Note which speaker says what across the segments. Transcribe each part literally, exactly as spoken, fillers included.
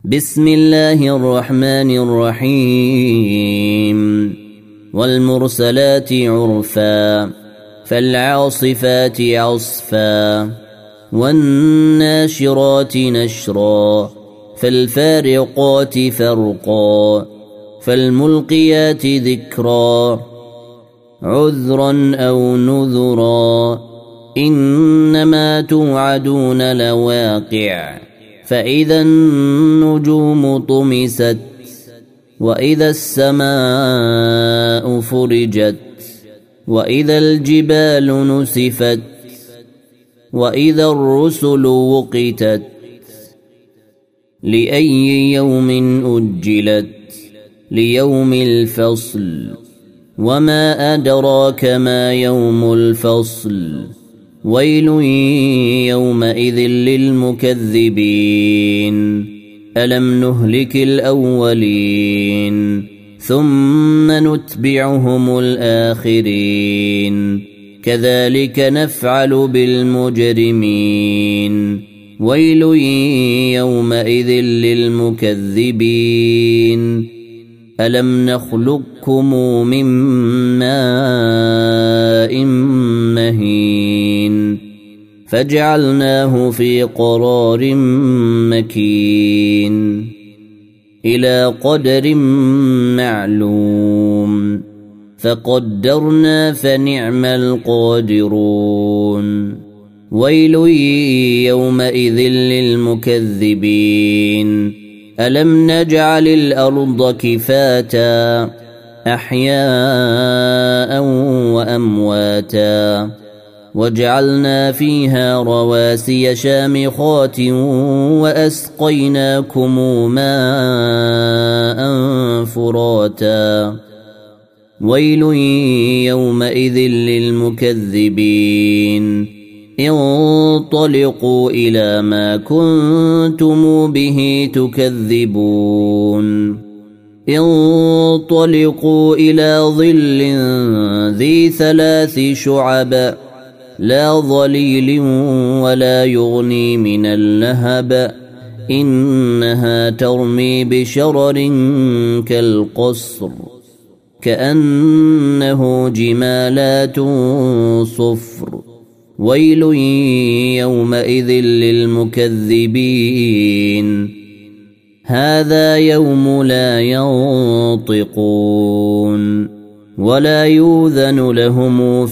Speaker 1: بسم الله الرحمن الرحيم والمرسلات عرفا فالعاصفات عصفا والناشرات نشرا فالفارقات فرقا فالملقيات ذكرا عذرا أو نذرا إنما توعدون لواقع فإذا النجوم طمست وإذا السماء فرجت وإذا الجبال نسفت وإذا الرسل وقتت لأي يوم أجلت ليوم الفصل وما أدراك ما يوم الفصل ويل يومئذ للمكذبين ألم نهلك الأولين ثم نتبعهم الآخرين كذلك نفعل بالمجرمين ويل يومئذ للمكذبين ألم نخلقكم من ماء مهين فجعلناه في قرار مكين إلى قدر معلوم فقدرنا فنعم القادرون ويل يومئذ للمكذبين ألم نجعل الأرض كفاتا أحياء وأمواتا وجعلنا فيها رواسي شامخات وأسقيناكم ماء فراتا ويل يومئذ للمكذبين انطلقوا إلى ما كنتم به تكذبون انطلقوا إلى ظل ذي ثلاث شعب لا ظليل ولا يغني من اللهب إنها ترمي بشرر كالقصر كأنه جمالات صفر ويل يومئذ للمكذبين هذا يوم لا ينطقون ولا يؤذن لهم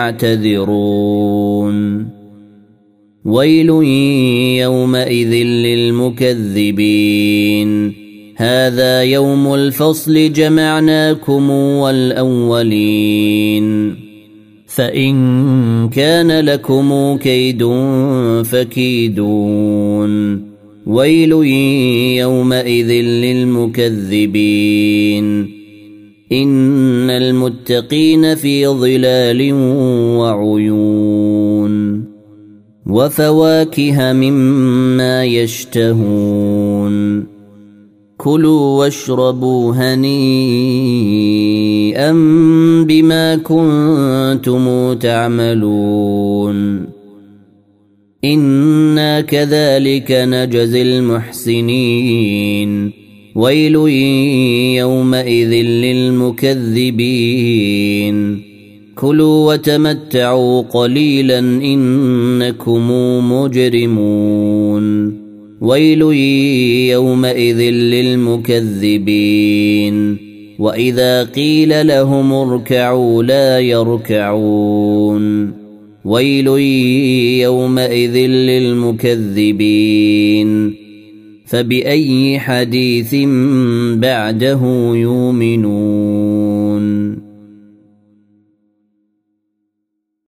Speaker 1: فيعتذرون ويل يومئذ للمكذبين هذا يوم الفصل جمعناكم والأولين فإن كان لكم كيد فكيدون ويل يومئذ للمكذبين إن المتقين في ظلال وعيون وفواكه مما يشتهون كلوا واشربوا هنيئا بما كنتم تعملون إنا كذلك نجزي المحسنين ويل يومئذ للمكذبين كلوا وتمتعوا قليلا إنكم مجرمون ويل يومئذ للمكذبين وإذا قيل لهم اركعوا لا يركعون ويل يومئذ للمكذبين فبأي حديث بعده يؤمنون